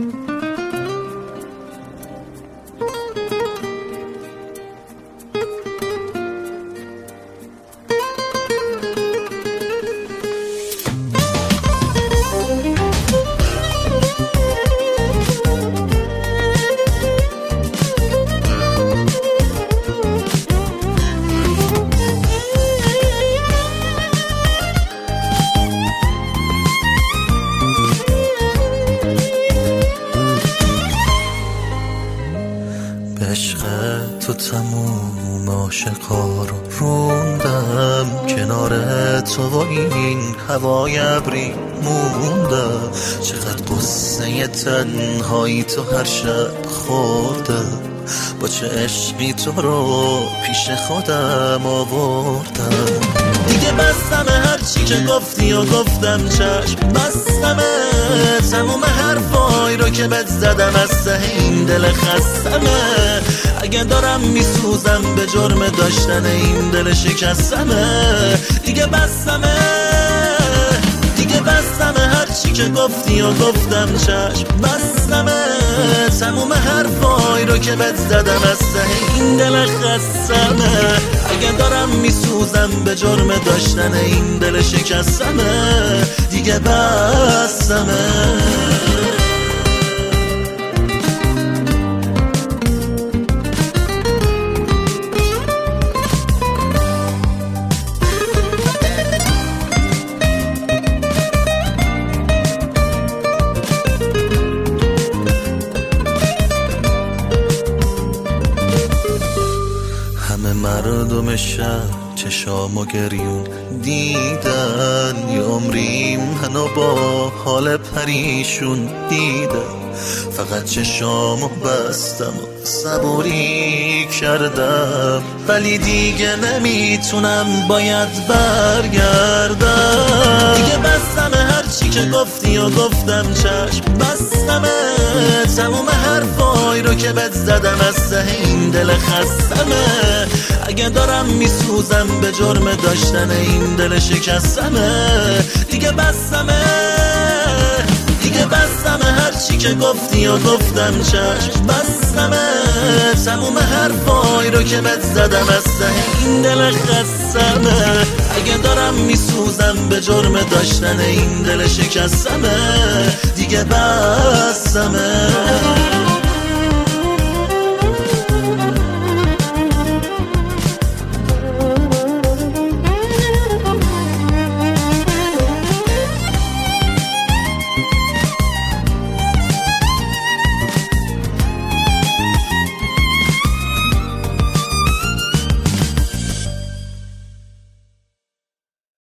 عشق تو تموم عاشقا رو روندم، کنار تو و این هوای ابری موندم. چقدر قصه تنهایی تو هر شب خوردم، با چه عشقی تو رو پیش خودم آوردم. دیگه بستمه هرچی که گفتی و گفتم چشم بستمه، تموم حرفایی رو که بهت زدم از ته این دل خستمه. اگه دارم میسوزم به جرم داشتن این دل شکستمه. دیگه بستمه هرچی که گفتی و گفتم چشم بستمه، تموم حرفایی رو که بهت زدم از ته این دل خستمه. اگه دارم میسوزم به جرم داشتن این دل شکستمه. دیگه بستمه. مردم شهر چشام و گریون دیدن، یه عمری منو با حال پریشون دیدن. فقط چشامو بستم و صبوری کردم، ولی دیگه نمیتونم، باید برگردم. دیگه بستم هرچی که گفتی و گفتم چشم بستمه، تموم حرفایی رو که بهت زدم از ته این دل خستمه. اگه دارم میسوزم به جرم داشتن این دل شکستمه. دیگه بستمه هرچی که گفتی و گفتم چشم بستمه، تموم حرفایی رو که بهت زدم از ته این دل خستمه. اگه دارم میسوزم به جرم داشتن این دل شکستمه. دیگه بستمه.